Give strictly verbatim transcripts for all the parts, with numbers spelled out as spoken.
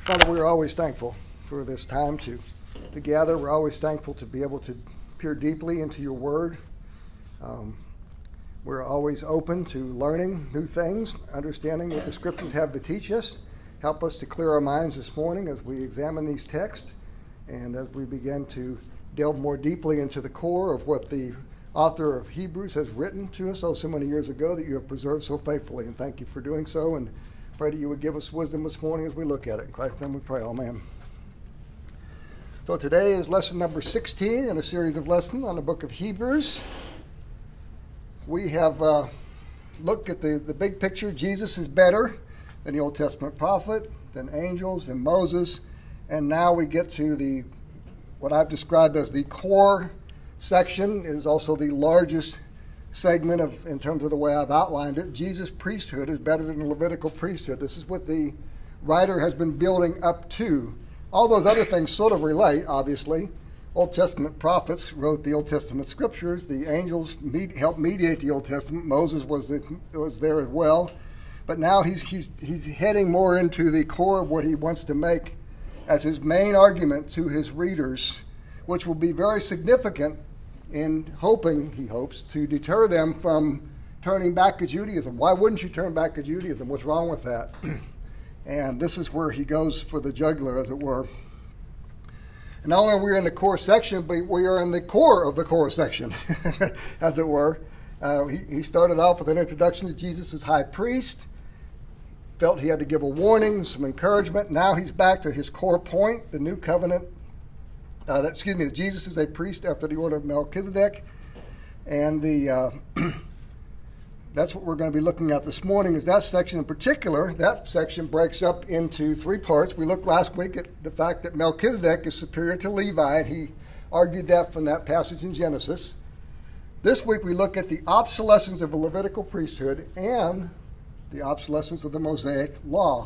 Father, we're always thankful for this time to, to gather. We're always thankful to be able to peer deeply into your word. Um, we're always open to learning new things, understanding what the scriptures have to teach us. Help us to clear our minds this morning as we examine these texts and as we begin to delve more deeply into the core of what the author of Hebrews has written to us oh so many years ago that you have preserved so faithfully. And thank you for doing so, and pray that you would give us wisdom this morning as we look at it. In Christ's name we pray, amen. So today is lesson number sixteen in a series of lessons on the book of Hebrews. We have uh, looked at the, the big picture. Jesus is better than the Old Testament prophet, than angels, than Moses. And now we get to the what I've described as the core section. It is also the largest segment of, in terms of the way I've outlined it. Jesus' priesthood is better than the Levitical priesthood. This is what the writer has been building up to. All those other things sort of relate, obviously. Old Testament prophets wrote the Old Testament scriptures. The angels med- helped mediate the Old Testament. Moses was the, was there as well. But now he's, he's, he's heading more into the core of what he wants to make as his main argument to his readers, which will be very significant in hoping, he hopes, to deter them from turning back to Judaism. Why wouldn't you turn back to Judaism? What's wrong with that? And this is where he goes for the jugular, as it were. And not only are we in the core section, but we are in the core of the core section, as it were. Uh, he, he started off with an introduction to Jesus as high priest, felt he had to give a warning, some encouragement. Now he's back to his core point, the new covenant. Uh, that, excuse me, that Jesus is a priest after the order of Melchizedek. And the uh, that's what we're going to be looking at this morning, is that section in particular. That section breaks up into three parts. We looked last week at the fact that Melchizedek is superior to Levi, and he argued that from that passage in Genesis. This week we look at the obsolescence of the Levitical priesthood and the obsolescence of the Mosaic law.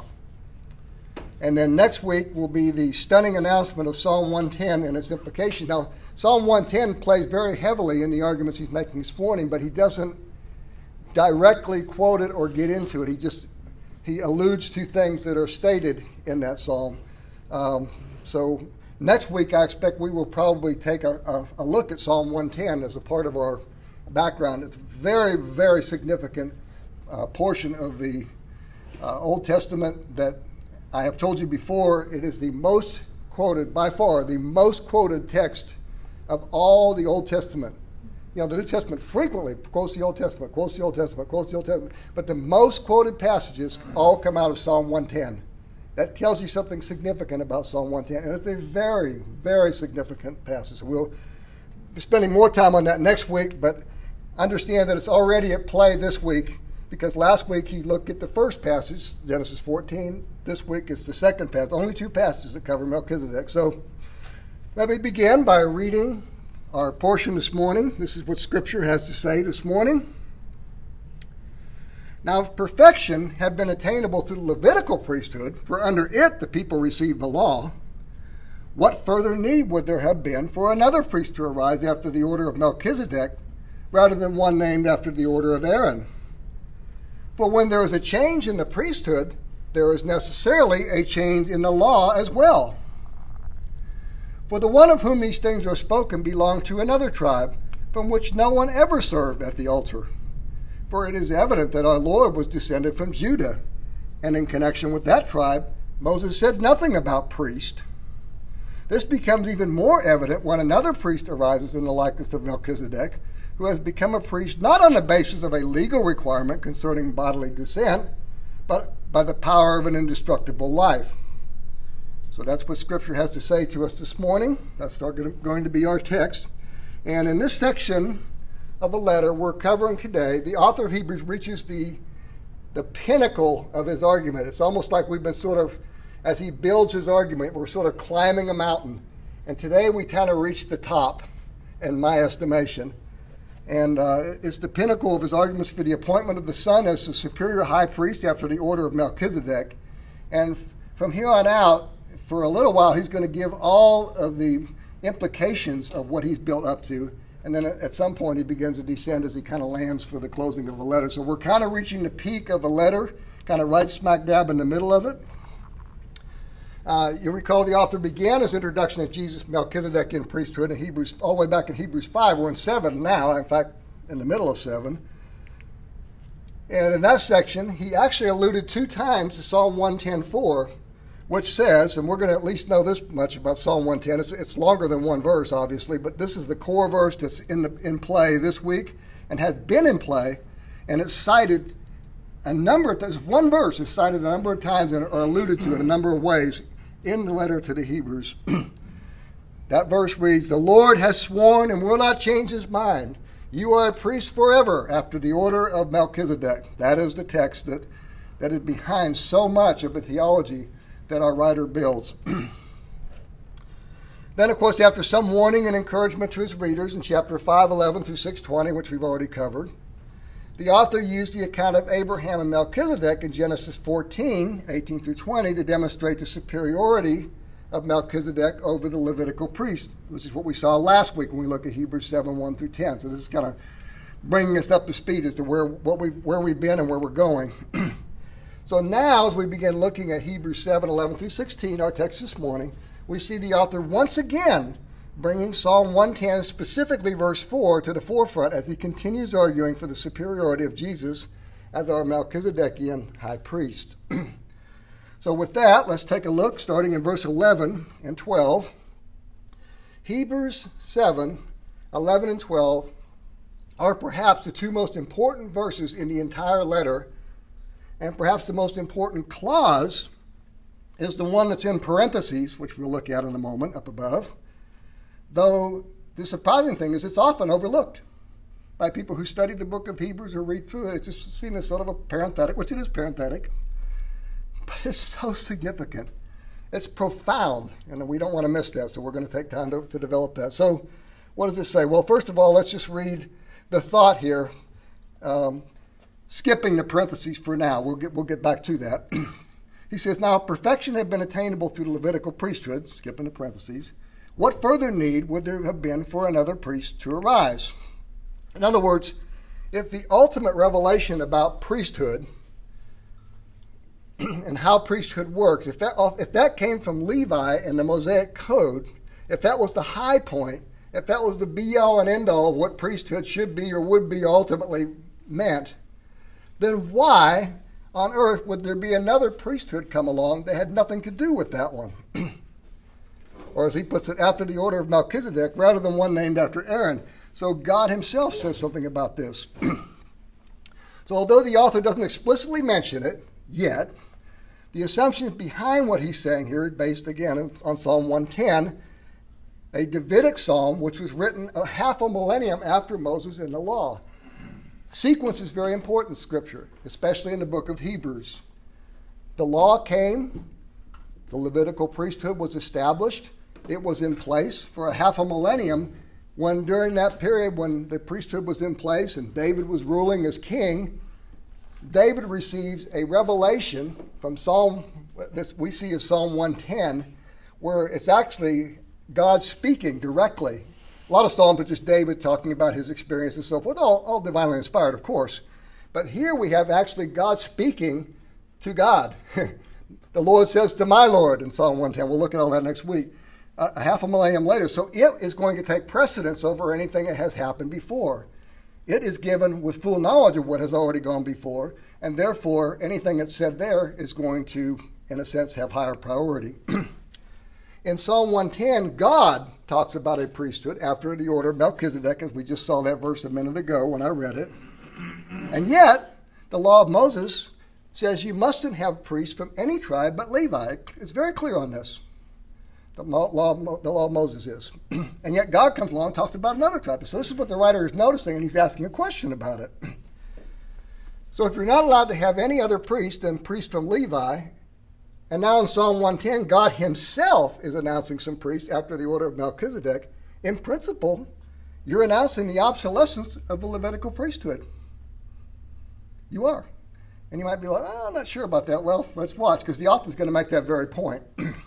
And then next week will be the stunning announcement of Psalm one ten and its implication. Now, Psalm one ten plays very heavily in the arguments he's making this morning, but he doesn't directly quote it or get into it. He just he alludes to things that are stated in that psalm. Um, so next week, I expect we will probably take a, a, a look at Psalm one ten as a part of our background. It's a very, very significant uh, portion of the uh, Old Testament that I have told you before. It is the most quoted, by far, the most quoted text of all the Old Testament. You know, the New Testament frequently quotes the Old Testament, quotes the Old Testament, quotes the Old Testament, but the most quoted passages all come out of Psalm one ten. That tells you something significant about Psalm one ten, and it's a very, very significant passage. We'll be spending more time on that next week, but understand that it's already at play this week, because last week he looked at the first passage, Genesis fourteen. This week is the second passage. Only two passages that cover Melchizedek. So let me begin by reading our portion this morning. This is what Scripture has to say this morning. Now, if perfection had been attainable through the Levitical priesthood, for under it the people received the law, what further need would there have been for another priest to arise after the order of Melchizedek, rather than one named after the order of Aaron? For when there is a change in the priesthood, there is necessarily a change in the law as well. For the one of whom these things are spoken belonged to another tribe, from which no one ever served at the altar. For it is evident that our Lord was descended from Judah, and in connection with that tribe, Moses said nothing about priest. This becomes even more evident when another priest arises in the likeness of Melchizedek, who has become a priest not on the basis of a legal requirement concerning bodily descent, but by the power of an indestructible life. So that's what Scripture has to say to us this morning. That's our, going to be our text. And in this section of a letter we're covering today, the author of Hebrews reaches the, the pinnacle of his argument. It's almost like we've been sort of, as he builds his argument, we're sort of climbing a mountain. And today we kind of reached the top, in my estimation. And uh, it's the pinnacle of his arguments for the appointment of the Son as the superior high priest after the order of Melchizedek. And f- from here on out, for a little while, he's going to give all of the implications of what he's built up to. And then at some point, he begins to descend as he kind of lands for the closing of the letter. So we're kind of reaching the peak of a letter, kind of right smack dab in the middle of it. Uh, you recall the author began his introduction of Jesus, Melchizedek, in priesthood in Hebrews, all the way back in Hebrews five. We're in seven now, in fact, in the middle of seven. And in that section, he actually alluded two times to Psalm one ten four, which says, and we're going to at least know this much about Psalm one ten. It's, it's longer than one verse, obviously, but this is the core verse that's in, the, in play this week and has been in play, and it's cited a number of times. One verse is cited a number of times and or alluded to in a number of ways in the letter to the Hebrews. That verse reads, "The Lord has sworn and will not change his mind. You are a priest forever after the order of Melchizedek." That is the text that, that is behind so much of the theology that our writer builds. Then, of course, after some warning and encouragement to his readers in chapter five eleven through six twenty, which we've already covered, the author used the account of Abraham and Melchizedek in Genesis fourteen eighteen through twenty to demonstrate the superiority of Melchizedek over the Levitical priest, which is what we saw last week when we looked at Hebrews seven one through ten. So this is kind of bringing us up to speed as to where what we where we've been and where we're going. So now, as we begin looking at Hebrews seven eleven through sixteen, our text this morning, we see the author once again bringing Psalm one ten, specifically verse four, to the forefront as he continues arguing for the superiority of Jesus as our Melchizedekian high priest. So with that, let's take a look, starting in verse eleven and twelve. Hebrews seven eleven and twelve are perhaps the two most important verses in the entire letter, and perhaps the most important clause is the one that's in parentheses, which we'll look at in a moment up above. Though the surprising thing is it's often overlooked by people who study the book of Hebrews or read through it. It's just seen as sort of a parenthetic, which it is parenthetic, but it's so significant. It's profound, and we don't want to miss that, so we're going to take time to, to develop that. So what does it say? Well, first of all, let's just read the thought here, um, skipping the parentheses for now. We'll get, we'll get back to that. He says, "Now perfection had been attainable through the Levitical priesthood," skipping the parentheses, "what further need would there have been for another priest to arise?" In other words, if the ultimate revelation about priesthood and how priesthood works, if that, if that came from Levi and the Mosaic Code, if that was the high point, if that was the be-all and end-all of what priesthood should be or would be ultimately meant, then why on earth would there be another priesthood come along that had nothing to do with that one? Or as he puts it, after the order of Melchizedek, rather than one named after Aaron. So God himself says something about this. So although the author doesn't explicitly mention it yet, the assumptions behind what he's saying here is based, again, on Psalm one ten, a Davidic psalm which was written a half a millennium after Moses and the law. Sequence is very important in Scripture, especially in the book of Hebrews. The law came, the Levitical priesthood was established, it was in place for a half a millennium, when during that period when the priesthood was in place and David was ruling as king, David receives a revelation from Psalm, this we see as Psalm one ten, where it's actually God speaking directly. A lot of Psalms are just David talking about his experience and so forth, all, all divinely inspired, of course. But here we have actually God speaking to God. The Lord says to my Lord in Psalm one ten. We'll look at all that next week. Uh, a half a millennium later. So it is going to take precedence over anything that has happened before. It is given with full knowledge of what has already gone before, and therefore anything that's said there is going to, in a sense, have higher priority. In Psalm one ten, God talks about a priesthood after the order of Melchizedek, as we just saw that verse a minute ago when I read it. And yet, the law of Moses says you mustn't have priests from any tribe but Levi. It's very clear on this. The law of, the law of Moses is. And yet God comes along and talks about another tribe. So this is what the writer is noticing, and he's asking a question about it. So if you're not allowed to have any other priest than priest from Levi, and now in Psalm one ten, God himself is announcing some priests after the order of Melchizedek, in principle, you're announcing the obsolescence of the Levitical priesthood. You are. And you might be like, oh, I'm not sure about that. Well, let's watch, because the author's going to make that very point.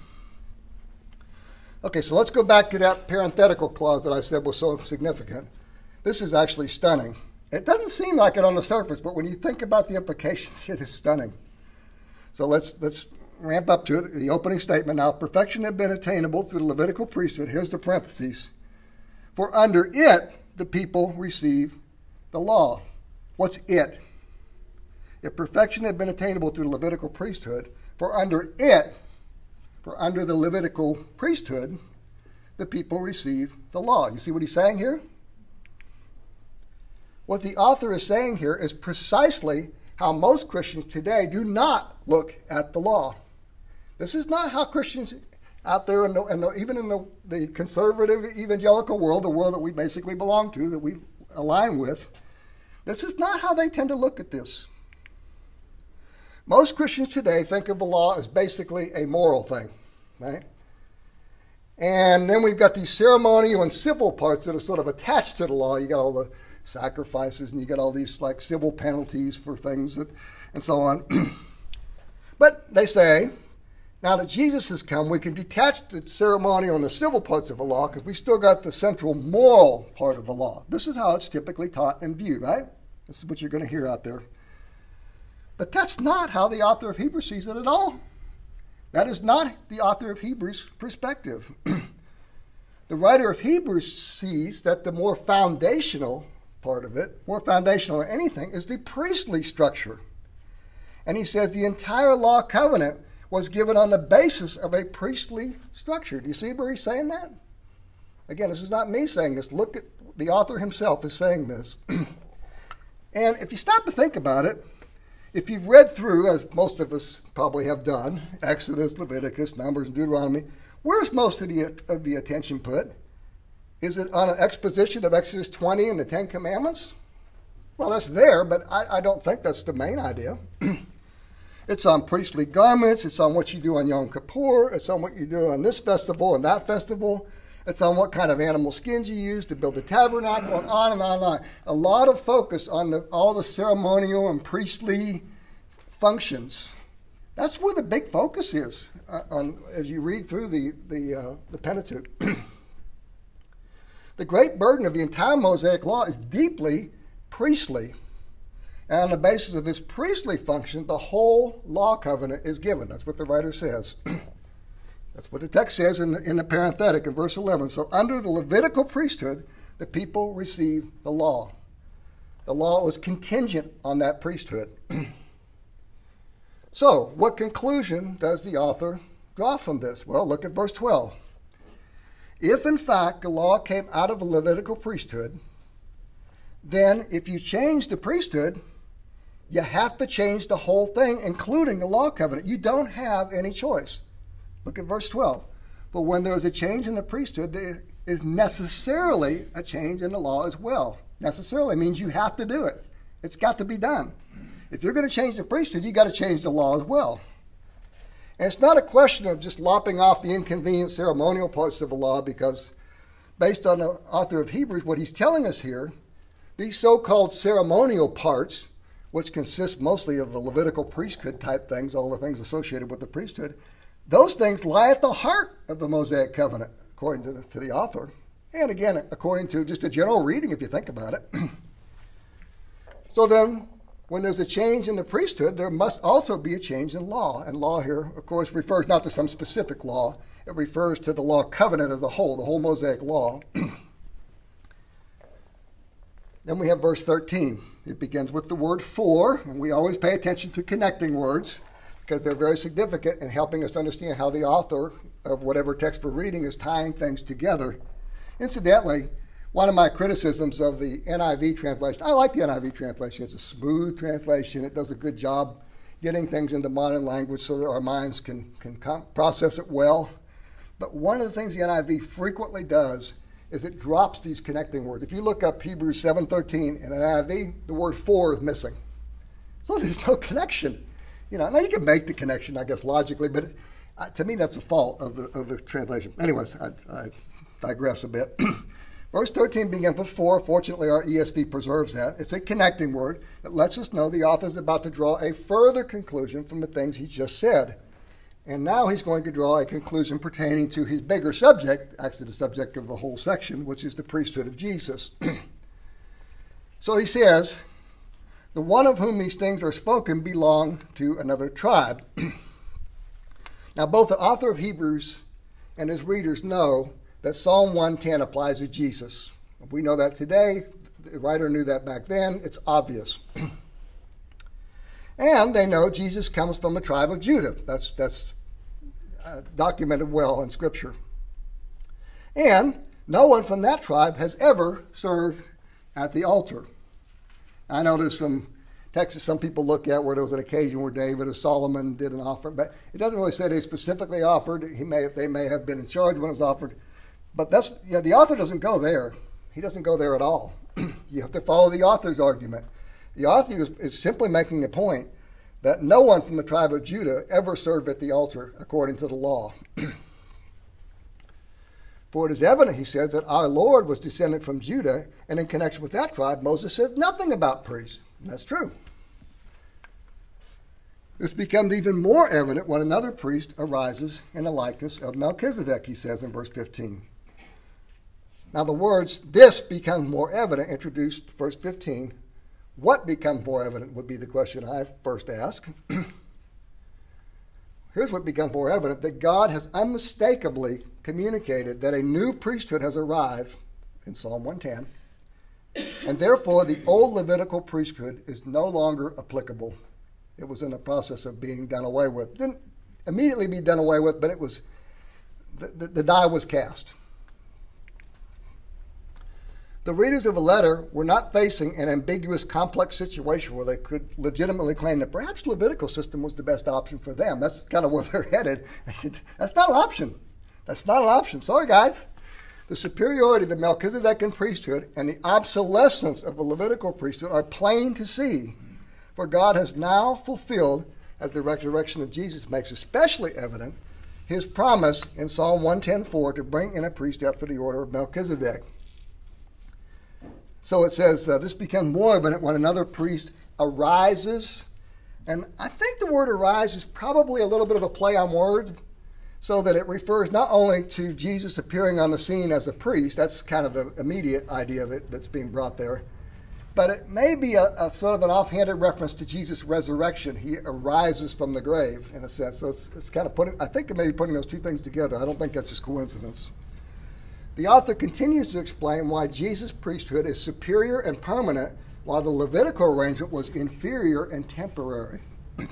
Okay, so let's go back to that parenthetical clause that I said was so significant. This is actually stunning. It doesn't seem like it on the surface, but when you think about the implications, it is stunning. So let's let's ramp up to it, the opening statement. Now, perfection had been attainable through the Levitical priesthood. Here's the parentheses. For under it, the people receive the law. What's it? If perfection had been attainable through the Levitical priesthood, for under it, for under the Levitical priesthood, the people receive the law. You see what he's saying here? What the author is saying here is precisely how most Christians today do not look at the law. This is not how Christians out there, in the, in the, even in the, the conservative evangelical world, the world that we basically belong to, that we align with, this is not how they tend to look at this. Most Christians today think of the law as basically a moral thing, right? And then we've got these ceremonial and civil parts that are sort of attached to the law. You got all the sacrifices, and you got all these like civil penalties for things that, and so on. But they say, now that Jesus has come, we can detach the ceremonial and the civil parts of the law because we still got the central moral part of the law. This is how it's typically taught and viewed, right? This is what you're going to hear out there. But that's not how the author of Hebrews sees it at all. That is not the author of Hebrews' perspective. The writer of Hebrews sees that the more foundational part of it, more foundational than anything, is the priestly structure. And he says the entire law covenant was given on the basis of a priestly structure. Do you see where he's saying that? Again, this is not me saying this. Look at the author himself is saying this. And if you stop to think about it, if you've read through, as most of us probably have done, Exodus, Leviticus, Numbers, and Deuteronomy, where's most of the, of the attention put? Is it on an exposition of Exodus twenty and the Ten Commandments? Well, that's there, but I, I don't think that's the main idea. It's on priestly garments. It's on what you do on Yom Kippur. It's on what you do on this festival and that festival. It's on what kind of animal skins you use to build the tabernacle, and on and on and on. A lot of focus on the, all the ceremonial and priestly functions. That's where the big focus is uh, on, as you read through the, the, uh, the Pentateuch. The great burden of the entire Mosaic Law is deeply priestly. And on the basis of this priestly function, the whole law covenant is given. That's what the writer says. That's what the text says in the, in the parenthetic in verse eleven. So under the Levitical priesthood, the people receive the law. The law was contingent on that priesthood. So what conclusion does the author draw from this? Well, look at verse twelve. If in fact the law came out of a Levitical priesthood, then if you change the priesthood, you have to change the whole thing, including the law covenant. You don't have any choice. Look at verse twelve. But when there is a change in the priesthood, there is necessarily a change in the law as well. Necessarily means you have to do it. It's got to be done. If you're going to change the priesthood, you got to change the law as well. And it's not a question of just lopping off the inconvenient ceremonial parts of the law, because based on the author of Hebrews, what he's telling us here, these so-called ceremonial parts, which consist mostly of the Levitical priesthood type things, all the things associated with the priesthood, those things lie at the heart of the Mosaic covenant, according to the, to the author. And again, according to just a general reading, if you think about it. So then, when there's a change in the priesthood, there must also be a change in law. And law here, of course, refers not to some specific law. It refers to the law covenant as a whole, the whole Mosaic law. Then we have verse thirteen. It begins with the word for, and we always pay attention to connecting words because they're very significant in helping us understand how the author of whatever text we're reading is tying things together. Incidentally, one of my criticisms of the N I V translation, I like the N I V translation. It's a smooth translation. It does a good job getting things into modern language so that our minds can, can com- process it well. But one of the things the N I V frequently does is it drops these connecting words. If you look up Hebrews seven thirteen in an N I V, the word for is missing. So there's no connection. You know, now you can make the connection, I guess, logically, but it, uh, to me that's a fault of the, of the translation. Anyways, I, I digress a bit. Verse thirteen begins with for. Fortunately, our E S V preserves that. It's a connecting word. It lets us know the author is about to draw a further conclusion from the things he just said. And now he's going to draw a conclusion pertaining to his bigger subject, actually the subject of the whole section, which is the priesthood of Jesus. So he says, the one of whom these things are spoken belonged to another tribe. Now, both the author of Hebrews and his readers know that Psalm one ten applies to Jesus. We know that today. The writer knew that back then. It's obvious. And they know Jesus comes from the tribe of Judah. That's, that's uh, documented well in Scripture. And no one from that tribe has ever served at the altar. I know there's some texts some people look at where there was an occasion where David or Solomon did an offering, but it doesn't really say they specifically offered. He may, they may have been in charge when it was offered. But that's, you know, the author doesn't go there. He doesn't go there at all. You have to follow the author's argument. The author is, is simply making the point that no one from the tribe of Judah ever served at the altar according to the law. For it is evident, he says, that our Lord was descended from Judah, and in connection with that tribe, Moses says nothing about priests. And that's true. This becomes even more evident when another priest arises in the likeness of Melchizedek, he says in verse fifteen. Now the words, this becomes more evident, introduced verse fifteen. What becomes more evident would be the question I first ask. Here's what becomes more evident, that God has unmistakably communicated that a new priesthood has arrived in Psalm one ten, and therefore the old Levitical priesthood is no longer applicable. It was in the process of being done away with. Didn't immediately be done away with, but it was the, the, the die was cast. The readers of a letter were not facing an ambiguous, complex situation where they could legitimately claim that perhaps the Levitical system was the best option for them. That's kind of where they're headed. I said, that's not an option. That's not an option. Sorry, guys. The superiority of the Melchizedekan priesthood and the obsolescence of the Levitical priesthood are plain to see, for God has now fulfilled, as the resurrection of Jesus makes especially evident, his promise in Psalm one ten four to bring in a priest after the order of Melchizedek. So it says, uh, this becomes more evident when another priest arises. And I think the word arise is probably a little bit of a play on words, so that it refers not only to Jesus appearing on the scene as a priest, that's kind of the immediate idea that, that's being brought there, but it may be a, a sort of an offhanded reference to Jesus' resurrection. He arises from the grave, in a sense. So it's, it's kind of putting, I think it may be putting those two things together. I don't think that's just coincidence. The author continues to explain why Jesus' priesthood is superior and permanent, while the Levitical arrangement was inferior and temporary.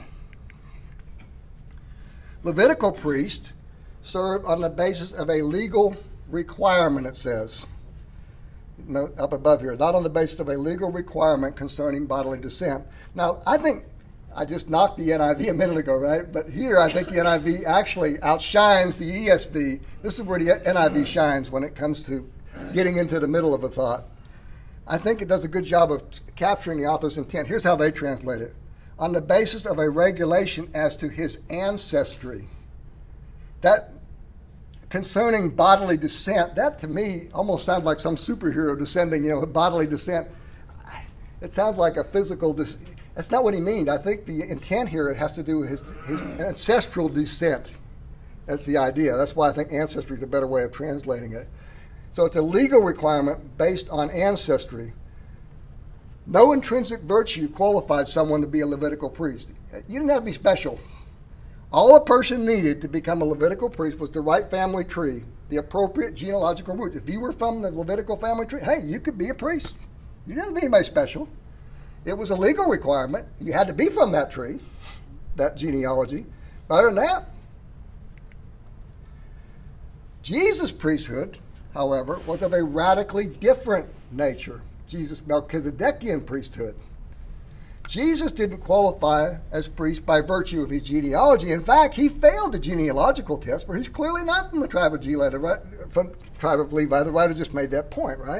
Levitical priests served on the basis of a legal requirement, it says, up above here, not on the basis of a legal requirement concerning bodily descent. Now, I think I just knocked the N I V a minute ago, right? But here I think the N I V actually outshines the E S V. This is where the N I V shines when it comes to getting into the middle of a thought. I think it does a good job of capturing the author's intent. Here's how they translate it. On the basis of a regulation as to his ancestry. That concerning bodily descent, that to me almost sounds like some superhero descending, you know, bodily descent. It sounds like a physical descent. That's not what he means. I think the intent here has to do with his, his ancestral descent. That's the idea. That's why I think ancestry is a better way of translating it. So it's a legal requirement based on ancestry. No intrinsic virtue qualified someone to be a Levitical priest. You didn't have to be special. All a person needed to become a Levitical priest was the right family tree, the appropriate genealogical root. If you were from the Levitical family tree, hey, you could be a priest. You didn't have to be anybody special. It was a legal requirement. You had to be from that tree, that genealogy. Other than that, Jesus' priesthood, however, was of a radically different nature. Jesus' Melchizedekian priesthood. Jesus didn't qualify as priest by virtue of his genealogy. In fact, he failed the genealogical test, for he's clearly not from the tribe of Levi. From the tribe of Levi. The writer just made that point, right?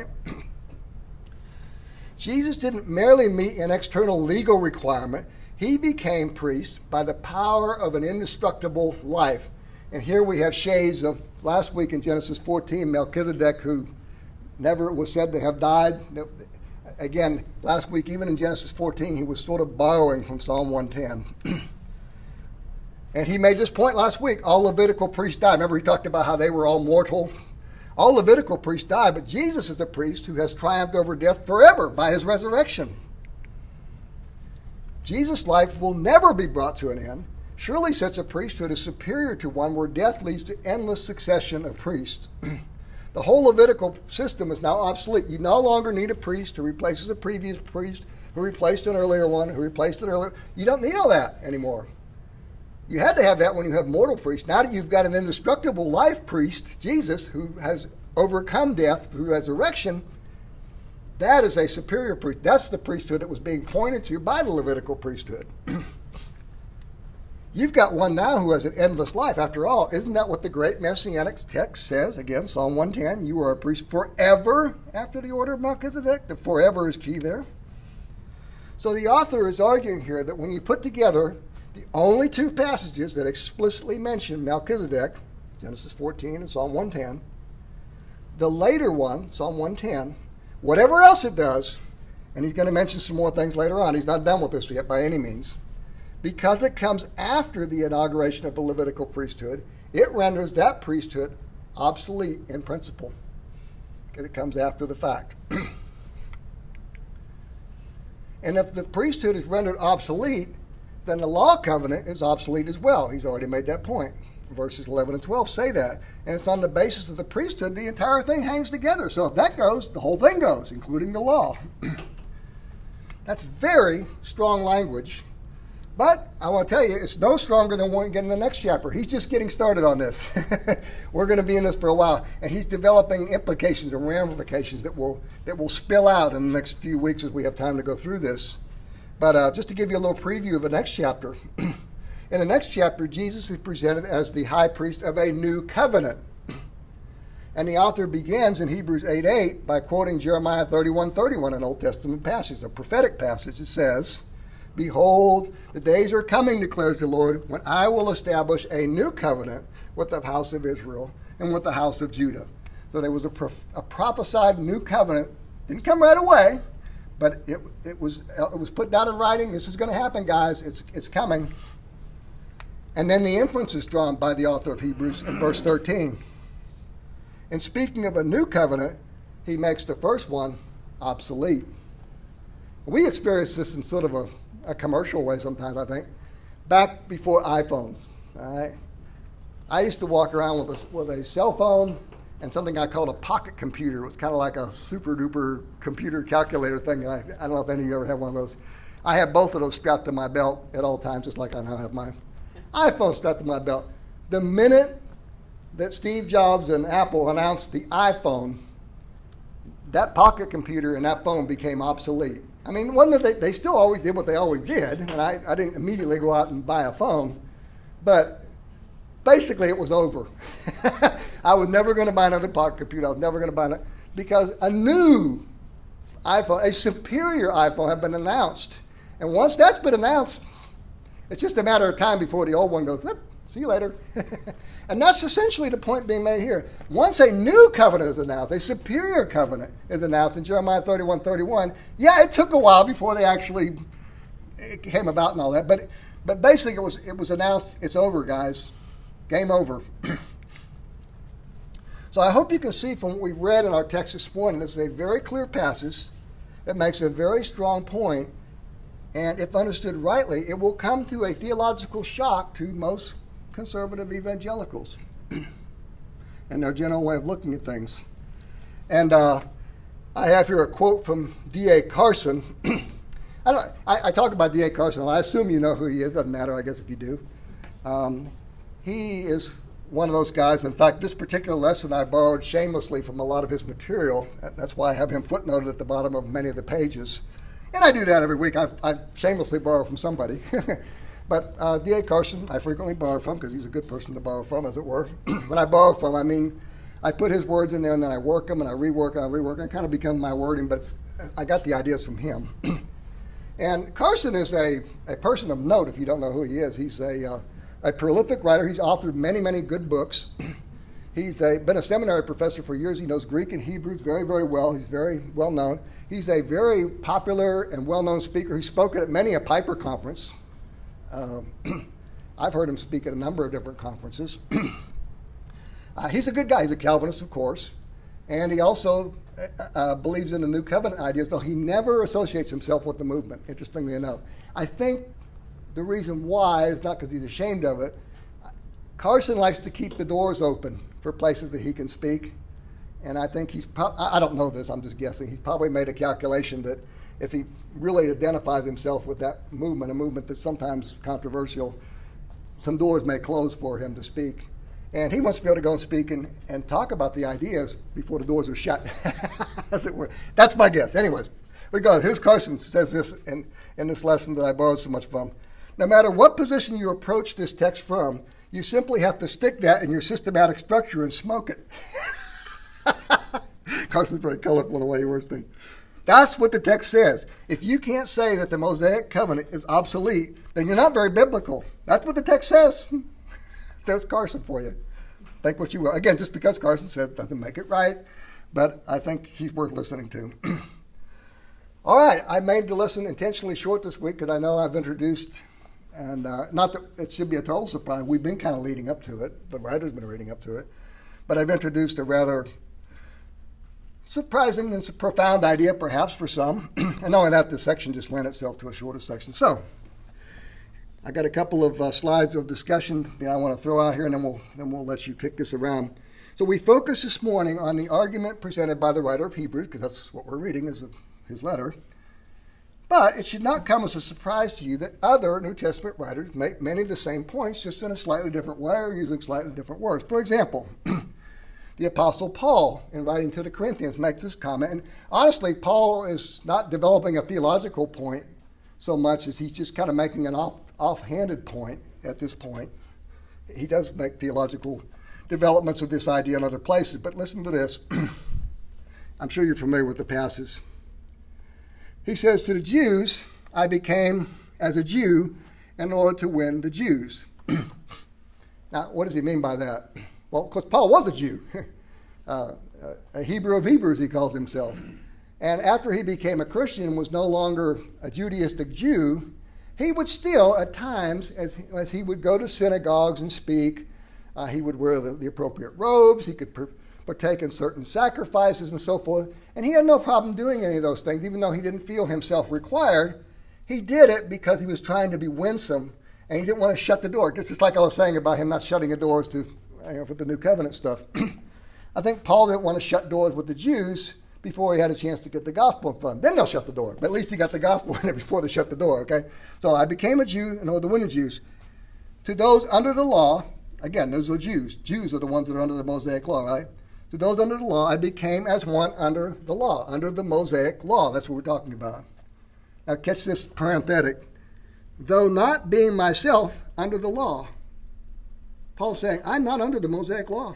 Jesus didn't merely meet an external legal requirement. He became priest by the power of an indestructible life. And here we have shades of last week in Genesis fourteen, Melchizedek, who never was said to have died. Again, last week, even in Genesis fourteen, he was sort of borrowing from Psalm one ten. And he made this point last week. All Levitical priests died. Remember, he talked about how they were all mortal. All Levitical priests died, but Jesus is a priest who has triumphed over death forever by his resurrection. Jesus' life will never be brought to an end surely such a priesthood is superior to one where death leads to endless succession of priests. The whole Levitical system is now obsolete. You no longer need a priest who replaces a previous priest who replaced an earlier one, who replaced an earlier. You don't need all that anymore. You had to have that when you have mortal priests. Now that you've got an indestructible life priest, Jesus, who has overcome death through resurrection, that is a superior priest. That's the priesthood that was being pointed to by the Levitical priesthood. You've got one now who has an endless life. After all, isn't that what the great Messianic text says? Again, Psalm one ten, you are a priest forever after the order of Melchizedek. The forever is key there. So the author is arguing here that when you put together the only two passages that explicitly mention Melchizedek, Genesis fourteen and Psalm one ten, the later one, Psalm one ten, whatever else it does, and he's going to mention some more things later on. He's not done with this yet by any means. Because it comes after the inauguration of the Levitical priesthood, it renders that priesthood obsolete in principle. Because it comes after the fact. And if the priesthood is rendered obsolete, then the law covenant is obsolete as well. He's already made that point. Verses eleven and twelve say that. And it's on the basis of the priesthood the entire thing hangs together. So if that goes, the whole thing goes, including the law. That's very strong language. But I want to tell you, it's no stronger than what we get in the next chapter. He's just getting started on this. We're going to be in this for a while. And he's developing implications and ramifications that will that will spill out in the next few weeks as we have time to go through this. But uh, just to give you a little preview of the next chapter. In the next chapter, Jesus is presented as the high priest of a new covenant. And the author begins in Hebrews eight eight by quoting Jeremiah thirty-one thirty-one, an Old Testament passage, a prophetic passage. It says, "Behold, the days are coming, declares the Lord, when I will establish a new covenant with the house of Israel and with the house of Judah." So there was a, prof- a prophesied new covenant. Didn't come right away, but it, it was it was put down in writing. This is going to happen, guys. It's it's coming. And then the inference is drawn by the author of Hebrews in verse thirteen. And speaking of a new covenant, he makes the first one obsolete. We experience this in sort of a a commercial way sometimes, I think. Back before iPhones, all right? I used to walk around with a, with a cell phone and something I called a pocket computer. It was kind of like a super-duper computer calculator thing. And I, I don't know if any of you ever had one of those. I had both of those strapped to my belt at all times, just like I now have my iPhone strapped to my belt. The minute that Steve Jobs and Apple announced the iPhone, that pocket computer and that phone became obsolete. I mean, one that they, they still always did what they always did, and I, I didn't immediately go out and buy a phone, but basically it was over. I was never going to buy another pocket computer. I was never going to buy it because a new iPhone, a superior iPhone had been announced. And once that's been announced, it's just a matter of time before the old one goes, "Yep, see you later." And that's essentially the point being made here. Once a new covenant is announced, a superior covenant is announced in Jeremiah thirty-one thirty-one, yeah, it took a while before they actually it came about and all that, but but basically it was it was announced, it's over, guys. Game over. So I hope you can see from what we've read in our text this morning, this is a very clear passage that makes a very strong point, and if understood rightly, it will come to a theological shock to most conservative evangelicals and their general way of looking at things. And uh, I have here a quote from D A Carson. I, don't, I, I talk about D A Carson. I assume you know who he is. Doesn't matter, I guess, if you do. Um, he is one of those guys. In fact, this particular lesson I borrowed shamelessly from a lot of his material. That's why I have him footnoted at the bottom of many of the pages. And I do that every week. I, I shamelessly borrow from somebody. But uh, D A Carson, I frequently borrow from because he's a good person to borrow from, as it were. When I borrow from, I mean, I put his words in there and then I work them and I rework and I rework. And it kind of become my wording, but it's, I got the ideas from him. And Carson is a, a person of note, if you don't know who he is. He's a, uh, a prolific writer. He's authored many, many good books. He's a, been a seminary professor for years. He knows Greek and Hebrews very, very well. He's very well known. He's a very popular and well-known speaker. He's spoken at many a Piper conference. Uh, I've heard him speak at a number of different conferences. uh, he's a good guy. He's a Calvinist, of course. And he also uh, uh, believes in the New Covenant ideas, though he never associates himself with the movement, interestingly enough. I think the reason why is not because he's ashamed of it. Carson likes to keep the doors open for places that he can speak. And I think he's pro- I don't know this, I'm just guessing. He's probably made a calculation that if he really identifies himself with that movement, a movement that's sometimes controversial, some doors may close for him to speak. And he wants to be able to go and speak and, and talk about the ideas before the doors are shut, as it were. That's my guess. Anyways, we go. Here's Carson says this in, in this lesson that I borrowed so much from. No matter what position you approach this text from, you simply have to stick that in your systematic structure and smoke it. Carson's very colorful in the way he words things. That's what the text says. If you can't say that the Mosaic covenant is obsolete, then you're not very biblical. That's what the text says. There's Carson for you. Think what you will. Again, just because Carson said it doesn't make it right, but I think he's worth listening to. All right, I made the lesson intentionally short this week because I know I've introduced, and uh, not that it should be a total surprise. We've been kind of leading up to it. The writer's been leading up to it. But I've introduced a rather surprising and profound idea, perhaps, for some. And not only that, this section just lent itself to a shorter section. So, I got a couple of uh, slides of discussion that I want to throw out here, and then we'll then we'll let you kick this around. So we focus this morning on the argument presented by the writer of Hebrews, because that's what we're reading is his letter. But it should not come as a surprise to you that other New Testament writers make many of the same points, just in a slightly different way or using slightly different words. For example, the Apostle Paul, in writing to the Corinthians, makes this comment. And honestly, Paul is not developing a theological point so much as he's just kind of making an off, offhanded point at this point. He does make theological developments of this idea in other places, but listen to this. I'm sure you're familiar with the passage. He says, to the Jews, I became as a Jew in order to win the Jews. Now, what does he mean by that? Well, because Paul was a Jew, uh, a Hebrew of Hebrews, he calls himself. And after he became a Christian and was no longer a Judaistic Jew, he would still, at times, as, as he would go to synagogues and speak, uh, he would wear the, the appropriate robes, he could per- partake in certain sacrifices and so forth. And he had no problem doing any of those things, even though he didn't feel himself required. He did it because he was trying to be winsome, and he didn't want to shut the door. It's just like I was saying about him not shutting the doors to, you know, for the New Covenant stuff. I think Paul didn't want to shut doors with the Jews before he had a chance to get the gospel in front. Then they'll shut the door. But at least he got the gospel in there before they shut the door, okay? So I became a Jew in order to win the Jews. To those under the law, again, those are Jews. Jews are the ones that are under the Mosaic law, right? To those under the law, I became as one under the law, under the Mosaic law. That's what we're talking about. Now catch this parenthetic. Though not being myself under the law. Paul's saying, I'm not under the Mosaic law.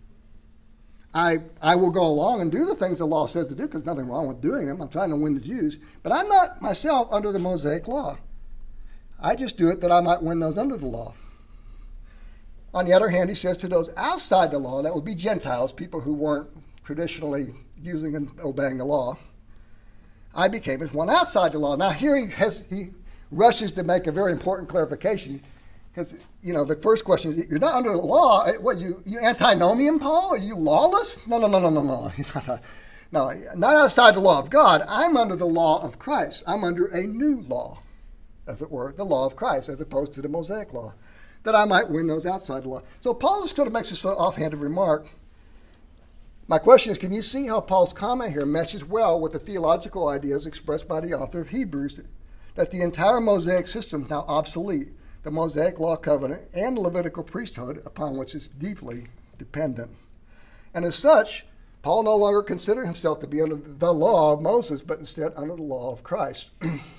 I I will go along and do the things the law says to do, because there's nothing wrong with doing them. I'm trying to win the Jews. But I'm not myself under the Mosaic law. I just do it that I might win those under the law. On the other hand, he says to those outside the law, that would be Gentiles, people who weren't traditionally using and obeying the law, I became as one outside the law. Now here he has he rushes to make a very important clarification, because, you know, the first question is, you're not under the law. What, you, you antinomian, Paul? Are you lawless? No, no, no, no, no, no. No, not outside the law of God. I'm under the law of Christ. I'm under a new law, as it were, the law of Christ, as opposed to the Mosaic law, that I might win those outside the law. So Paul just sort of makes this offhanded remark. My question is, can you see how Paul's comment here meshes well with the theological ideas expressed by the author of Hebrews, that the entire Mosaic system is now obsolete, the Mosaic law covenant and the Levitical priesthood upon which it's deeply dependent. And as such, Paul no longer considered himself to be under the law of Moses, but instead under the law of Christ.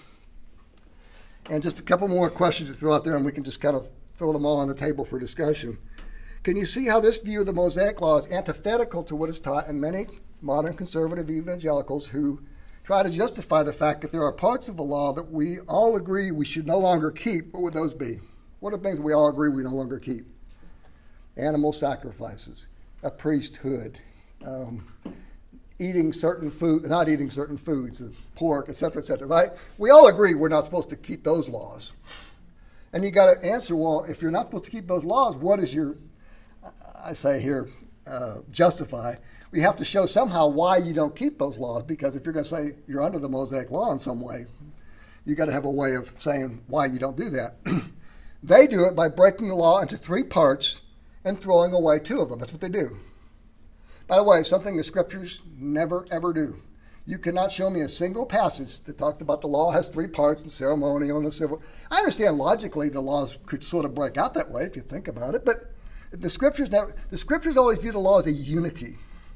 And just a couple more questions to throw out there, and we can just kind of throw them all on the table for discussion. Can you see how this view of the Mosaic law is antithetical to what is taught in many modern conservative evangelicals who try to justify the fact that there are parts of the law that we all agree we should no longer keep? What would those be? What are things we all agree we no longer keep? Animal sacrifices, a priesthood, um, eating certain food, not eating certain foods, pork, et cetera, et cetera, right? We all agree we're not supposed to keep those laws. And you got to answer, well, if you're not supposed to keep those laws, what is your, I say here, uh, justify? We have to show somehow why you don't keep those laws, because if you're going to say you're under the Mosaic law in some way, you got to have a way of saying why you don't do that. They do it by breaking the law into three parts and throwing away two of them. That's what they do. By the way, something the scriptures never, ever do. You cannot show me a single passage that talks about the law has three parts, and ceremonial and the civil. I understand logically the laws could sort of break out that way if you think about it, but the scriptures never, the scriptures always view the law as a unity.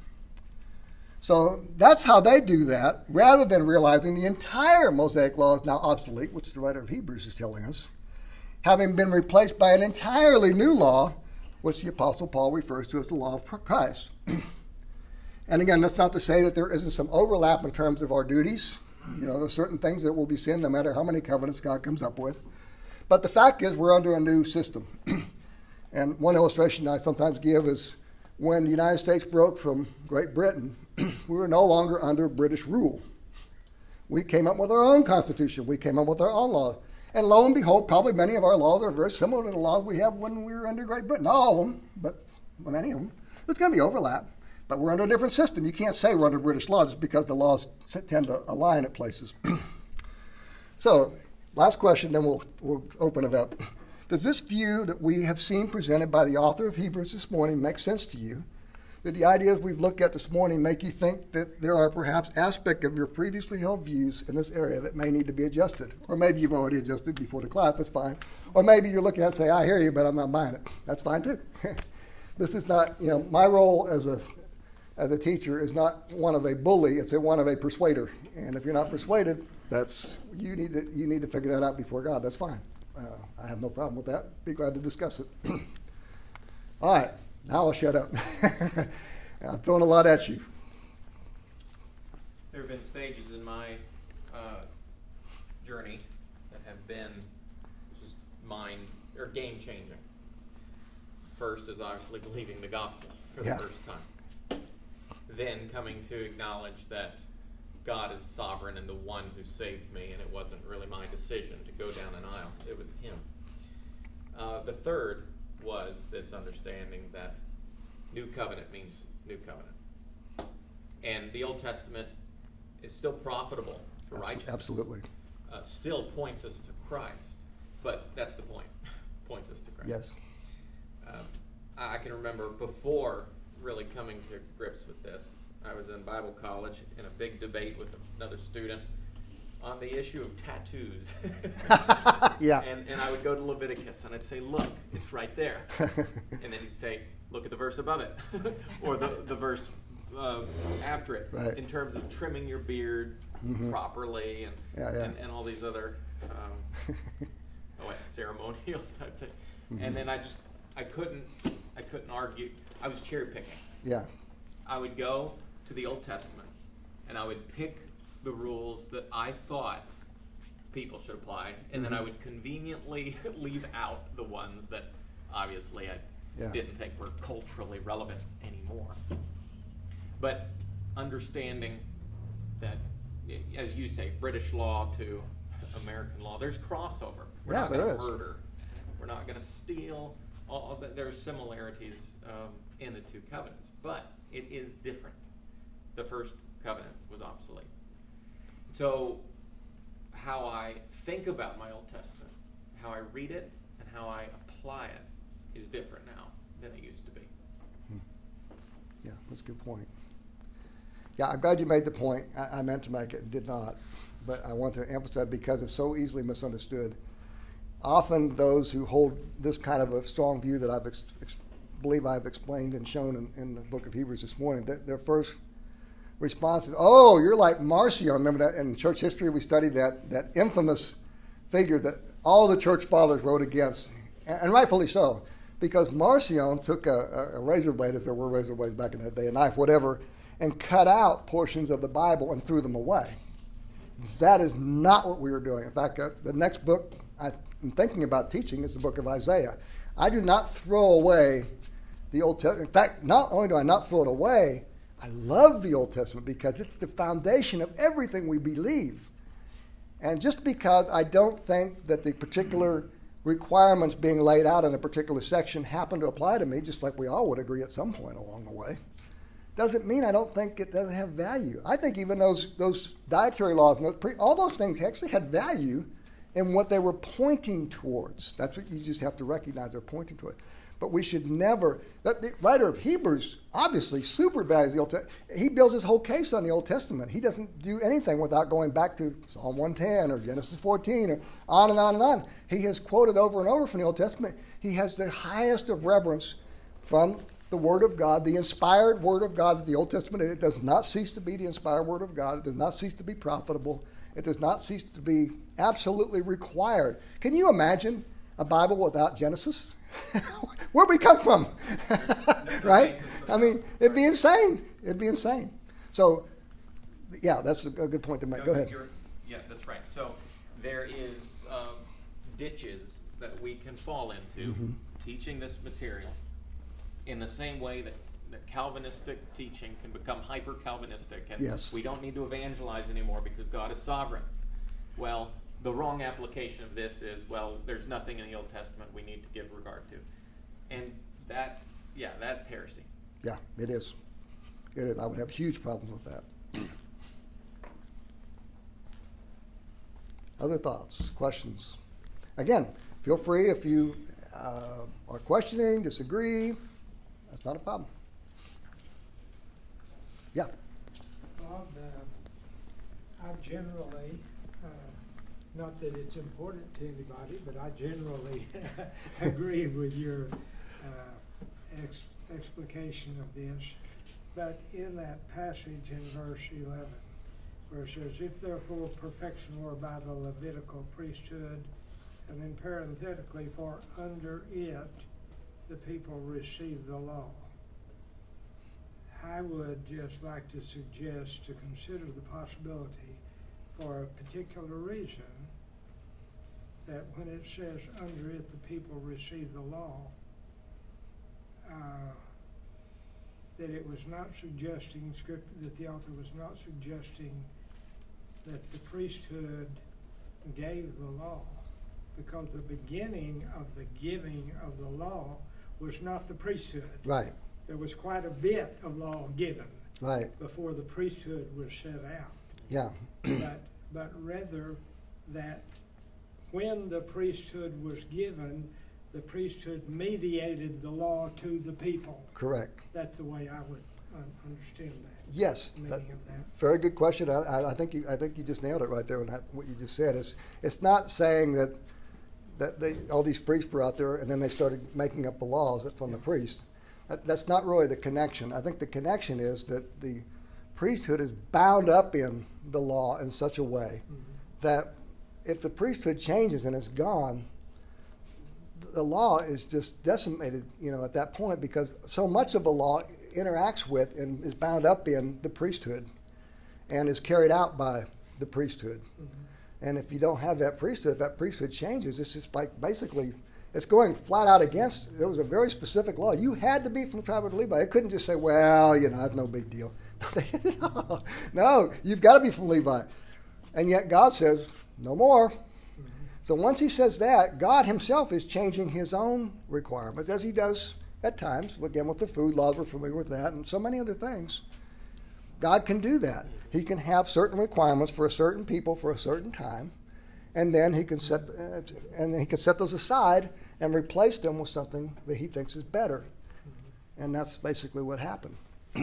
So that's how they do that, rather than realizing the entire Mosaic law is now obsolete, which the writer of Hebrews is telling us, having been replaced by an entirely new law, which the Apostle Paul refers to as the law of Christ. And again, that's not to say that there isn't some overlap in terms of our duties. You know, there's certain things that will be sin no matter how many covenants God comes up with. But the fact is we're under a new system. And one illustration I sometimes give is when the United States broke from Great Britain, we were no longer under British rule. We came up with our own constitution. We came up with our own laws. And lo and behold, probably many of our laws are very similar to the laws we have when we were under Great Britain. Not all of them, but many of them. There's going to be overlap. But we're under a different system. You can't say we're under British law just because the laws tend to align at places. So, last question, then we'll, we'll open it up. Does this view that we have seen presented by the author of Hebrews this morning make sense to you? Did the ideas we've looked at this morning make you think that there are perhaps aspects of your previously held views in this area that may need to be adjusted? Or maybe you've already adjusted before the class, that's fine. Or maybe you're looking at it and say, I hear you, but I'm not buying it. That's fine too. This is not, you know, my role as a as a teacher is not one of a bully, it's a one of a persuader. And if you're not persuaded, that's you need to you need to figure that out before God. That's fine. Uh, I have no problem with that. Be glad to discuss it. All right, now I'll shut up. I'm throwing a lot at you. There have been stages in my uh, journey that have been just mind or game changing. First is obviously believing the gospel for the yeah. first time. Then coming to acknowledge that God is sovereign and the one who saved me, and it wasn't really my decision to go down an aisle. It was him. Uh, the third was this understanding that new covenant means new covenant. And the Old Testament is still profitable for righteousness. Absolutely. Uh, still points us to Christ. But that's the point. Points us to Christ. Yes. Um, I can remember before really coming to grips with this, I was in Bible college in a big debate with another student on the issue of tattoos. yeah. And, and I would go to Leviticus and I'd say, look, it's right there. And then he'd say, look at the verse above it. Or the, the verse uh, after it. Right. In terms of trimming your beard mm-hmm. properly and, yeah, yeah. and and all these other um, oh, wait, ceremonial type thing. Mm-hmm. And then I just, I couldn't, I couldn't argue. I was cherry picking. Yeah. I would go to the Old Testament and I would pick the rules that I thought people should apply, and mm-hmm. then I would conveniently leave out the ones that obviously I yeah. didn't think were culturally relevant anymore. But understanding that, as you say, British law to American law, there's crossover. We're yeah, not there going is. to murder. We're not going to steal. All of that. There are similarities um, in the two covenants, but it is different. The first covenant was obsolete. So how I think about my Old Testament, how I read it, and how I apply it is different now than it used to be. Hmm. Yeah, that's a good point. Yeah, I'm glad you made the point. I, I meant to make it and did not, but I want to emphasize because it's so easily misunderstood. Often those who hold this kind of a strong view that I've ex- ex- believe I've explained and shown in, in the book of Hebrews this morning, that their first response is, oh, you're like Marcion. Remember that in church history we studied that that infamous figure that all the church fathers wrote against, and, and rightfully so, because Marcion took a, a, a razor blade, if there were razor blades back in that day, a knife, whatever, and cut out portions of the Bible and threw them away. That is not what we were doing. In fact, uh, the next book I'm thinking about teaching is the book of Isaiah. I do not throw away the Old Testament. In fact, not only do I not throw it away, I love the Old Testament because it's the foundation of everything we believe. And just because I don't think that the particular requirements being laid out in a particular section happen to apply to me, just like we all would agree at some point along the way, doesn't mean I don't think it doesn't have value. I think even those those dietary laws, all those things actually had value in what they were pointing towards. That's what you just have to recognize. They're pointing to it. But we should never, the writer of Hebrews obviously super values the Old Testament. He builds his whole case on the Old Testament. He doesn't do anything without going back to Psalm one ten or Genesis fourteen or on and on and on. He has quoted over and over from the Old Testament. He has the highest of reverence from the Word of God, the inspired Word of God that the Old Testament is. It does not cease to be the inspired Word of God. It does not cease to be profitable. It does not cease to be absolutely required. Can you imagine a Bible without Genesis? Where'd we come from? Right? I mean, it'd be insane. It'd be insane. So, yeah, that's a good point to make. No, Go ahead. Yeah, that's right. So there is uh, ditches that we can fall into mm-hmm. teaching this material in the same way that, that Calvinistic teaching can become hyper-Calvinistic, and yes. we don't need to evangelize anymore because God is sovereign. Well, the wrong application of this is, well, there's nothing in the Old Testament we need to give regard to. And that, yeah, that's heresy. Yeah, it is. It is. I would have huge problems with that. Other thoughts, questions? Again, feel free if you uh, are questioning, disagree. That's not a problem. Yeah. Bob, uh, I generally, uh, not that it's important to anybody, but I generally agree with your uh, ex- explication of this. But in that passage in verse eleven, where it says, if therefore perfection were by the Levitical priesthood, and then parenthetically, for under it the people receive the law. I would just like to suggest to consider the possibility for a particular reason that when it says under it the people receive the law, uh, that it was not suggesting, script, that the author was not suggesting that the priesthood gave the law, because the beginning of the giving of the law was not the priesthood. Right. There was quite a bit of law given right. before the priesthood was set out. Yeah. but but rather that when the priesthood was given, the priesthood mediated the law to the people. Correct. That's the way I would un- understand that. Yes, that, that. Very good question. I, I, I think you I think you just nailed it right there. When what you just said is, it's not saying that that they all these priests were out there and then they started making up the laws from the priest. That, that's not really the connection. I think the connection is that the priesthood is bound up in the law in such a way mm-hmm. that if the priesthood changes and it's gone, the law is just decimated, you know, at that point, because so much of the law interacts with and is bound up in the priesthood and is carried out by the priesthood. Mm-hmm. And if you don't have that priesthood, if that priesthood changes, it's just like basically it's going flat out against. There was a very specific law. You had to be from the tribe of Levi. It couldn't just say, well, you know, it's no big deal. no, no, you've got to be from Levi. And yet God says, no more. Mm-hmm. So once he says that, God himself is changing his own requirements, as he does at times, again with the food laws, we're familiar with that, and so many other things. God can do that. He can have certain requirements for a certain people for a certain time, and then he can set uh, and he can set those aside and replace them with something that he thinks is better. Mm-hmm. And that's basically what happened. As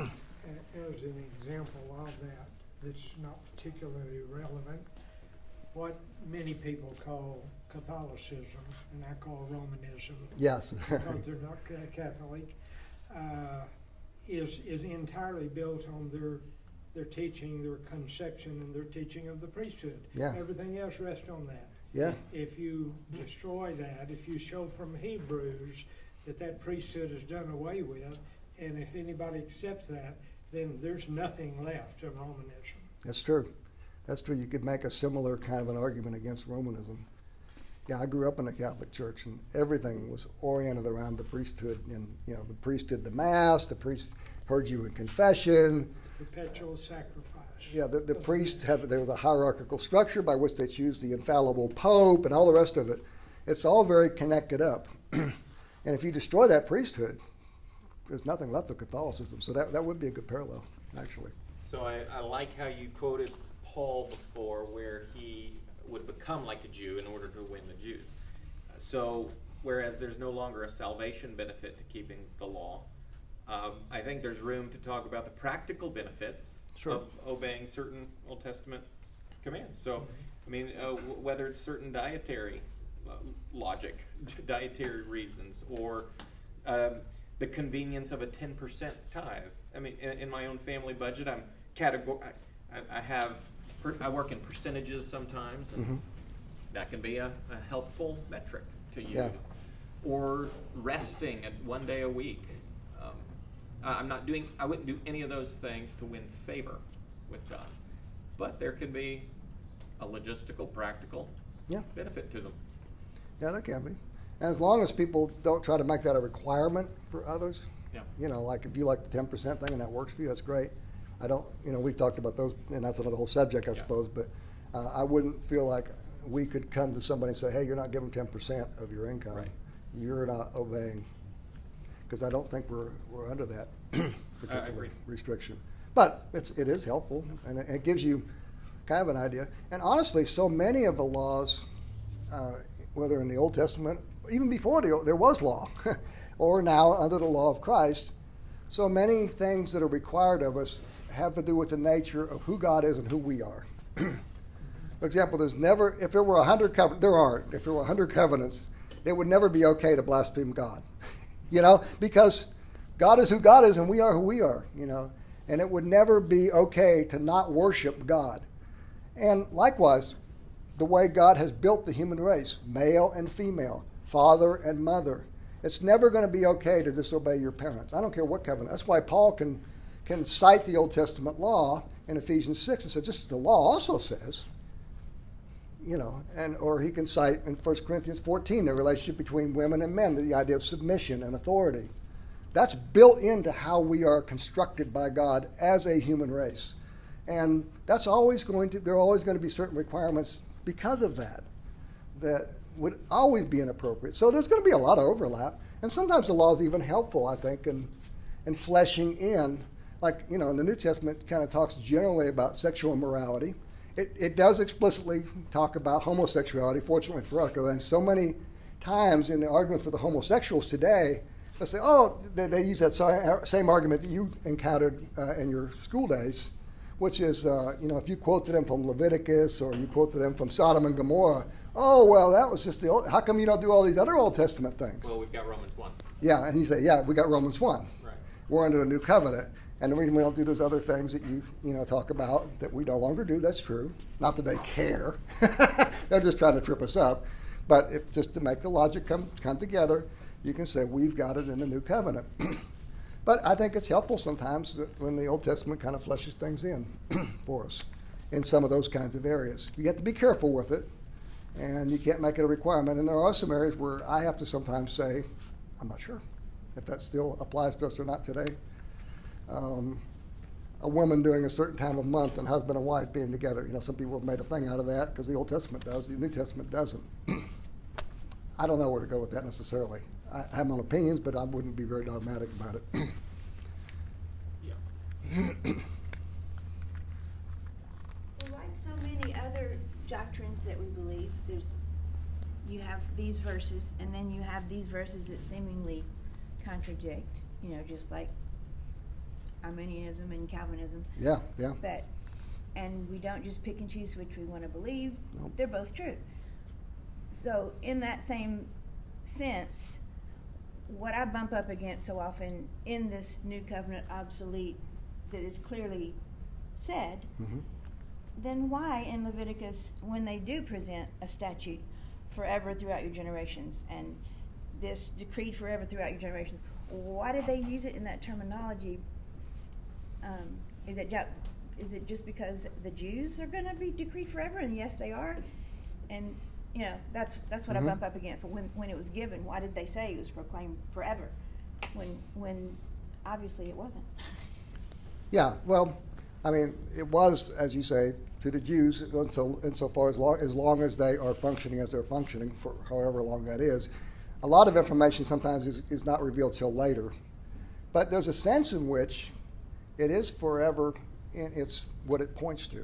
an example of that, that's not particularly relevant, what many people call Catholicism, and I call Romanism, yes, because they're not Catholic, uh, is is entirely built on their their teaching, their conception, and their teaching of the priesthood. Yeah. Everything else rests on that. Yeah. If you destroy that, if you show from Hebrews that that priesthood is done away with, and if anybody accepts that, then there's nothing left of Romanism. That's true. That's true. You could make a similar kind of an argument against Romanism. Yeah, I grew up in a Catholic church, and everything was oriented around the priesthood. And you know, the priest did the mass. The priest heard you in confession. Perpetual sacrifice. Yeah, the, the priest had there was a hierarchical structure by which they choose the infallible pope and all the rest of it. It's all very connected up. And if you destroy that priesthood, there's nothing left of Catholicism. So that that would be a good parallel, actually. So I, I like how you quoted Paul before, where he would become like a Jew in order to win the Jews. So whereas there's no longer a salvation benefit to keeping the law, um, I think there's room to talk about the practical benefits Sure. of obeying certain Old Testament commands. So, I mean, uh, w- whether it's certain dietary uh, logic, dietary reasons, or um, the convenience of a ten percent tithe. I mean, in, in my own family budget, I'm categor- I, I have per- I work in percentages sometimes, and Mm-hmm. that can be a, a helpful metric to use. Yeah. Or resting at one day a week. Um, I- I'm not doing. I wouldn't do any of those things to win favor with God, but there could be a logistical, practical Yeah. benefit to them. Yeah, that can be. And as long as people don't try to make that a requirement for others, Yeah. you know, like if you like the ten percent thing and that works for you, that's great. I don't, you know, we've talked about those, and that's another whole subject, I Yeah. suppose, but uh, I wouldn't feel like we could come to somebody and say, hey, you're not giving ten percent of your income. Right. You're not obeying. Because I don't think we're, we're under that particular agree. restriction. But it's, it is helpful, and it, it gives you kind of an idea. And honestly, so many of the laws, uh, whether in the Old Testament, even before the, there was law, or now under the law of Christ, so many things that are required of us have to do with the nature of who God is and who we are. For example, there's never, if there were a hundred covenants, there aren't, if there were a hundred covenants, it would never be okay to blaspheme God, you know, because God is who God is and we are who we are, you know, and it would never be okay to not worship God. And likewise, the way God has built the human race, male and female, father and mother, it's never going to be okay to disobey your parents. I don't care what covenant. That's why Paul can, can cite the Old Testament law in Ephesians six and say, just as the law also says, you know, and or he can cite in First Corinthians fourteen the relationship between women and men, the idea of submission and authority. That's built into how we are constructed by God as a human race. And that's always going to, there are always going to be certain requirements because of that, that would always be inappropriate. So there's going to be a lot of overlap. And sometimes the law is even helpful, I think, in, in fleshing in. Like, you know, in the New Testament kind of talks generally about sexual immorality. It, it does explicitly talk about homosexuality, fortunately for us, because so many times in the argument for the homosexuals today, they say, oh, they, they use that same argument that you encountered uh, in your school days, which is, uh, you know, if you quote to them from Leviticus or you quote to them from Sodom and Gomorrah, oh, well, that was just the old, how come you don't do all these other Old Testament things? Well, we've got Romans one. Yeah, and he said, yeah, we got Romans one. Right. We're under a new covenant. And the reason we don't do those other things that you, you know, talk about that we no longer do, that's true. Not that they care. They're just trying to trip us up. But if just to make the logic come, come together, you can say we've got it in the new covenant. But I think it's helpful sometimes that when the Old Testament kind of fleshes things in for us in some of those kinds of areas. You have to be careful with it, and you can't make it a requirement. And there are some areas where I have to sometimes say, I'm not sure if that still applies to us or not today. Um, a woman during a certain time of month and husband and wife being together. You know, some people have made a thing out of that because the Old Testament does, the New Testament doesn't. I don't know where to go with that necessarily. I have my own opinions, but I wouldn't be very dogmatic about it. Yeah. Well, like so many other doctrines that we believe, there's you have these verses, and then you have these verses that seemingly contradict. You know, just like Arminianism and Calvinism. Yeah, yeah. But and we don't just pick and choose which we want to believe. Nope. They're both true. So in that same sense, what I bump up against so often in this new covenant obsolete that is clearly said, Mm-hmm. then why in Leviticus, when they do present a statute forever throughout your generations and this decreed forever throughout your generations, why did they use it in that terminology? Um, is it just, is it just because the Jews are going to be decreed forever? And yes, they are. And you know, that's that's what Mm-hmm. I bump up against. When when it was given, why did they say it was proclaimed forever? When when obviously it wasn't. Yeah, well, I mean, it was, as you say, to the Jews, so insofar as long, as long as they are functioning as they're functioning, for however long that is. A lot of information sometimes is, is not revealed till later. But there's a sense in which it is forever in its what it points to.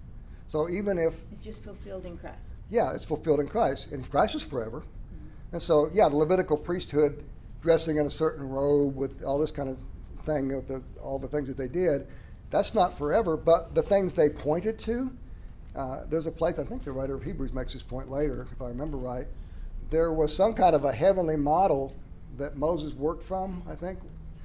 So even if It's just fulfilled in Christ. yeah, it's fulfilled in Christ, and Christ is forever. Mm-hmm. And so yeah, the Levitical priesthood dressing in a certain robe with all this kind of thing, the, all the things that they did, that's not forever. But the things they pointed to, uh, there's a place, I think the writer of Hebrews makes this point later, if I remember right. There was some kind of a heavenly model that Moses worked from, I think.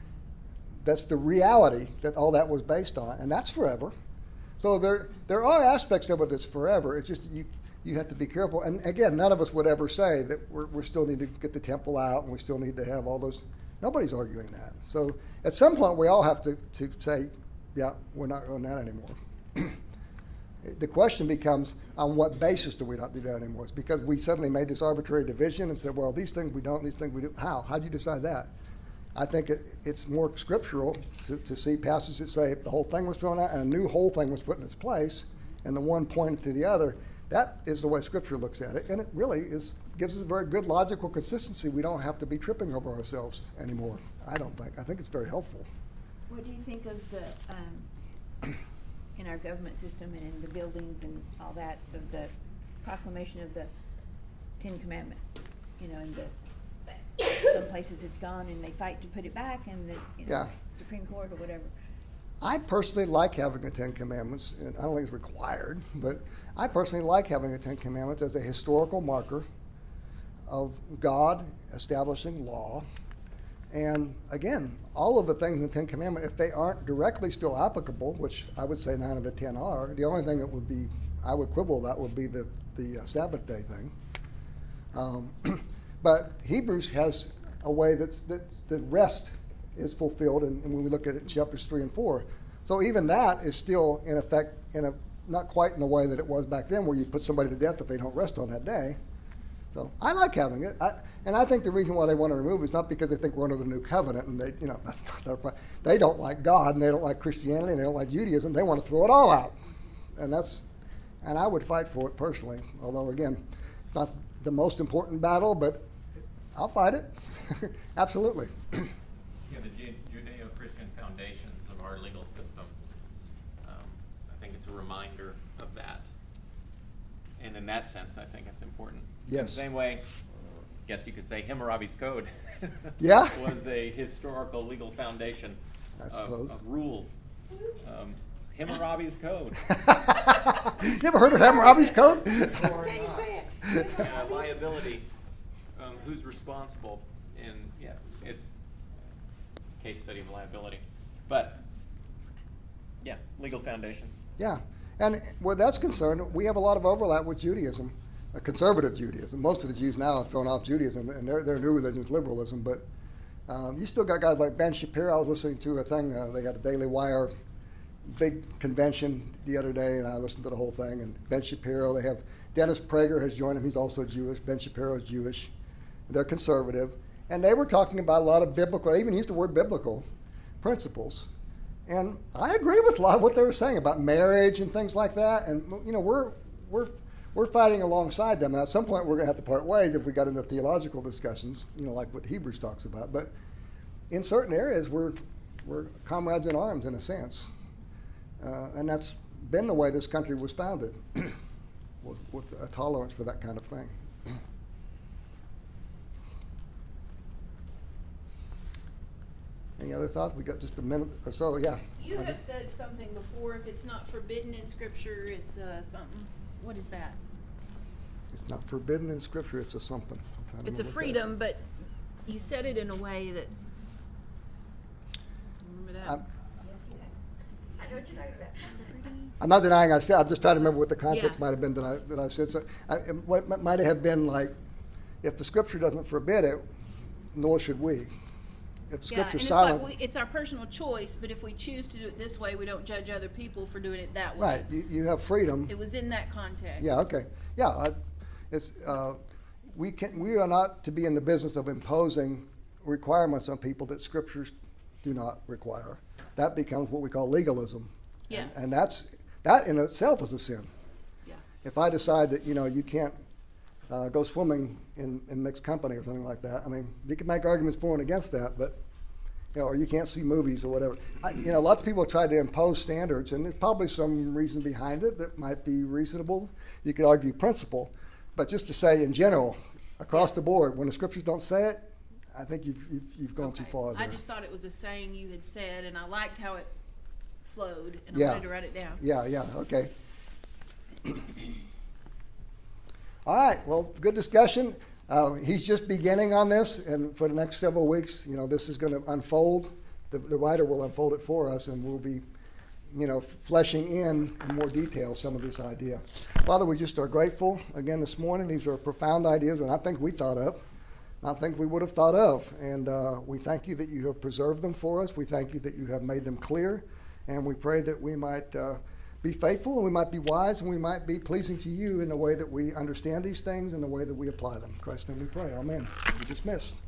That's the reality that all that was based on, and that's forever. So there there are aspects of it that's forever. It's just you you have to be careful. And again, none of us would ever say that we're, we still need to get the temple out and we still need to have all those. Nobody's arguing that. So at some point we all have to, to say, yeah, we're not doing that anymore. The question becomes, on what basis do we not do that anymore? It's because we suddenly made this arbitrary division and said, well, these things we don't, these things we do. How? How do you decide that? I think it, it's more scriptural to, to see passages that say the whole thing was thrown out and a new whole thing was put in its place, and the one pointed to the other. That is the way Scripture looks at it, and it really is gives us a very good logical consistency. We don't have to be tripping over ourselves anymore, I don't think. I think it's very helpful. What do you think of the, um, in our government system and in the buildings and all that, of the proclamation of the Ten Commandments? You know, in the, some places it's gone and they fight to put it back, and the you know, Yeah. Supreme Court or whatever. I personally like having the Ten Commandments, and I don't think it's required, but I personally like having the Ten Commandments as a historical marker of God establishing law. And again, all of the things in the Ten Commandments, if they aren't directly still applicable, which I would say nine of the ten are, the only thing that would be, I would quibble about would be the, the uh, Sabbath day thing. Um, but Hebrews has a way that's, that the rest is fulfilled, and, and when we look at it in chapters three and four. So even that is still in effect, in a not quite in the way that it was back then, where you put somebody to death if they don't rest on that day. So I like having it, I, and I think the reason why they want to remove it is not because they think we're under the new covenant, and they, you know, that's not their point. They don't like God, and they don't like Christianity, and they don't like Judaism. They want to throw it all out, and that's, and I would fight for it personally. Although again, not the most important battle, but I'll fight it. Absolutely. Yeah, the Ju- Judeo-Christian foundations of our legal system. Um, I think it's a reminder of that. And in that sense, I think it's important. Yes. Same way, I guess you could say Hammurabi's Code Yeah. was a historical legal foundation I of, suppose. of rules. Um, Hammurabi's Code. You ever heard of Hammurabi's Code? Yeah, liability. Um, who's responsible? And yeah, it's a case study of liability. But yeah, legal foundations. Yeah, and where that's concerned, we have a lot of overlap with Judaism, uh, conservative Judaism. Most of the Jews now have thrown off Judaism, and their, their new religion is liberalism. But um, you still got guys like Ben Shapiro. I was listening to a thing, uh, they had a Daily Wire big convention the other day, and I listened to the whole thing. And Ben Shapiro, they have Dennis Prager has joined him. He's also Jewish. Ben Shapiro is Jewish. They're conservative. And they were talking about a lot of biblical, they even used the word biblical principles. And I agree with a lot of what they were saying about marriage and things like that. And, you know, we're we're we're fighting alongside them. Now, at some point, we're going to have to part ways if we got into theological discussions, you know, like what Hebrews talks about. But in certain areas, we're we're comrades in arms, in a sense. Uh, and that's been the way this country was founded, with, with a tolerance for that kind of thing. Any other thoughts? We got just a minute or so. Yeah. You have said something before. If it's not forbidden in Scripture, it's uh, something. What is that? It's not forbidden in Scripture. It's a something. It's a freedom, but you said it in a way that's. Remember that? I'm, I know what you're talking about. I'm not denying I said. I'm just trying to remember what the context Yeah. might have been that I that I said. So, I, it, what it might have been like, if the Scripture doesn't forbid it, nor should we. If the Yeah, and Scripture's it's silent, like we, it's our personal choice. But if we choose to do it this way, we don't judge other people for doing it that way. right? You, you have freedom. It was in that context. Yeah. Okay. Yeah. I, it's uh, we can. We are not to be in the business of imposing requirements on people that Scriptures do not require. That becomes what we call legalism. Yeah. And, and that's that in itself is a sin. Yeah. If I decide that you know you can't uh, go swimming in, in mixed company or something like that, I mean you can make arguments for and against that, but you know, or you can't see movies or whatever. I, you know, lots of people try to impose standards, and there's probably some reason behind it that might be reasonable. You could argue principle, but just to say in general, across the board, when the scriptures don't say it, I think you've you've, you've gone Okay. too far there. I just thought it was a saying you had said, and I liked how it flowed, and Yeah. I wanted to write it down. Yeah, yeah, okay. All right, well, good discussion. Uh, he's just beginning on this, and for the next several weeks, you know, this is going to unfold. The, the writer will unfold it for us, and we'll be, you know, fleshing in in more detail some of this idea. Father, we just are grateful again this morning. These are profound ideas, and I think we thought of. I think we would have thought of, and uh, we thank you that you have preserved them for us. We thank you that you have made them clear, and we pray that we might uh, be faithful, and we might be wise, and we might be pleasing to you in the way that we understand these things and the way that we apply them. In Christ's name we pray. Amen. We're dismissed.